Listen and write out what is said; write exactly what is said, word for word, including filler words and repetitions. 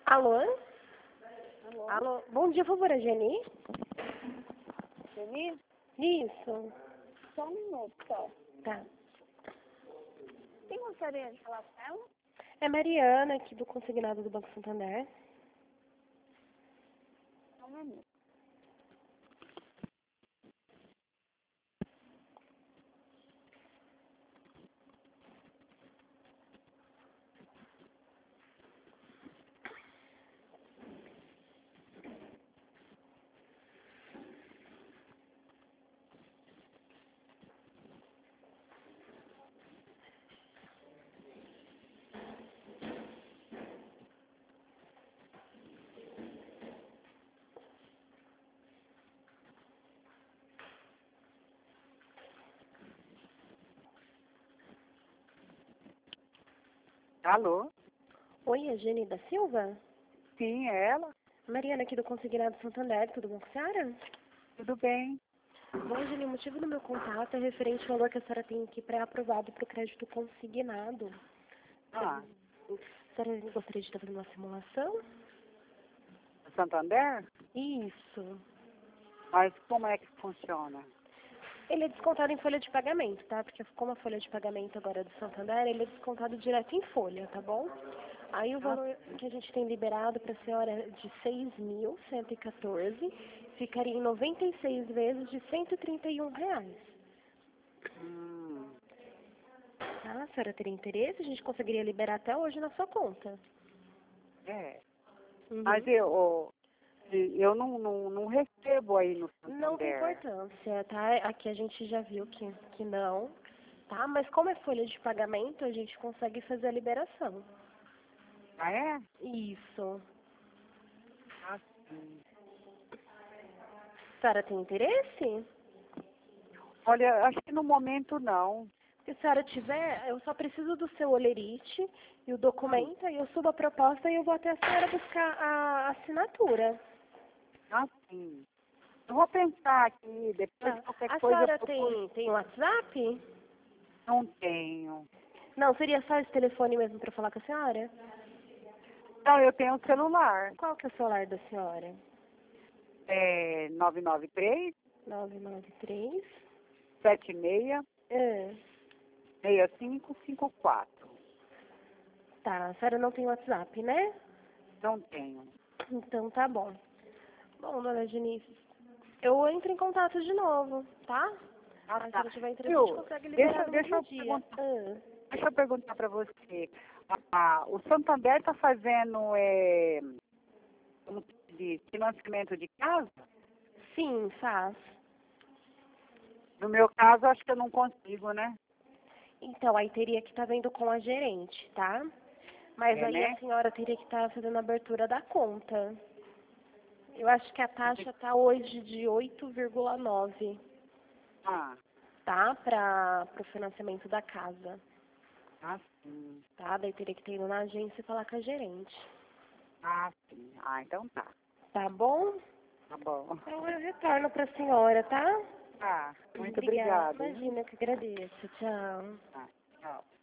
Alô? Alô? Alô? Bom dia, por favor, a Geni? Denise? Isso. Só um minuto, só. Tá. Quem gostaria de falar com ela? É Mariana, aqui do Consignado do Banco Santander. Só um minuto. Alô? Oi, é Geni da Silva? Sim, é ela? Mariana, aqui do Consignado Santander, tudo bom com a senhora? Tudo bem. Bom, Geni, o motivo do meu contato é referente ao valor que a senhora tem aqui pré-aprovado para o crédito consignado. Ah, A senhora gostaria de estar fazendo uma simulação? Santander? Isso. Mas como é que funciona? Ele é descontado em folha de pagamento, tá? Porque como a folha de pagamento agora é do Santander, ele é descontado direto em folha, tá bom? Aí o valor que a gente tem liberado para a senhora é de seis mil cento e quatorze, ficaria em noventa e seis vezes de cento e trinta e um reais. Hum, Tá? A senhora teria interesse? A gente conseguiria liberar até hoje na sua conta. é. Uhum. Mas eu, eu não, não, não recebo aí no Santander. Não tem importância, tá? Aqui a gente já viu que, que não, tá? Mas como é folha de pagamento, a gente consegue fazer a liberação. Ah, é? Isso. Ah, sim. A senhora tem interesse? Olha, acho que no momento não. Se a senhora tiver, eu só preciso do seu olerite e o documento, aí eu subo a proposta e eu vou até a senhora buscar a assinatura. Ah, sim. Eu vou pensar aqui, depois Tá. qualquer A coisa senhora eu tem, tem WhatsApp? não tenho. Não, seria só esse telefone mesmo para falar com a senhora? Não, eu tenho um celular. Qual que é o celular da senhora? É nove nove três, nove nove três. sete seis, É. seis cinco cinco quatro. Tá, a senhora não tem WhatsApp, né? Não tenho. Então tá bom. Bom, dona Denise, eu entro em contato de novo, tá? Ah, Aí, se tá. ela tiver interesse, a Viu? gente consegue Deixa, liberar no deixa, mesmo eu dia. perguntar, Ah, deixa eu perguntar para você. Ah, o Santander está fazendo é, como se diz, financiamento de casa? sim, faz. No meu caso, acho que eu não consigo, né? Então, aí teria que estar vendo com a gerente, tá? Mas É, aí a né? senhora teria que estar fazendo a abertura da conta. Eu acho que a taxa tá hoje de oito vírgula nove, Ah, tá? Para o financiamento da casa, ah, sim. tá? Daí teria que ter ido na agência e falar com a gerente. Ah, sim. Ah, então tá. Tá bom? Tá bom. Então eu retorno para a senhora, tá? Tá. Muito Obrigada. obrigada. Hein? Imagina, eu que agradeço. Tchau. Tá, tchau.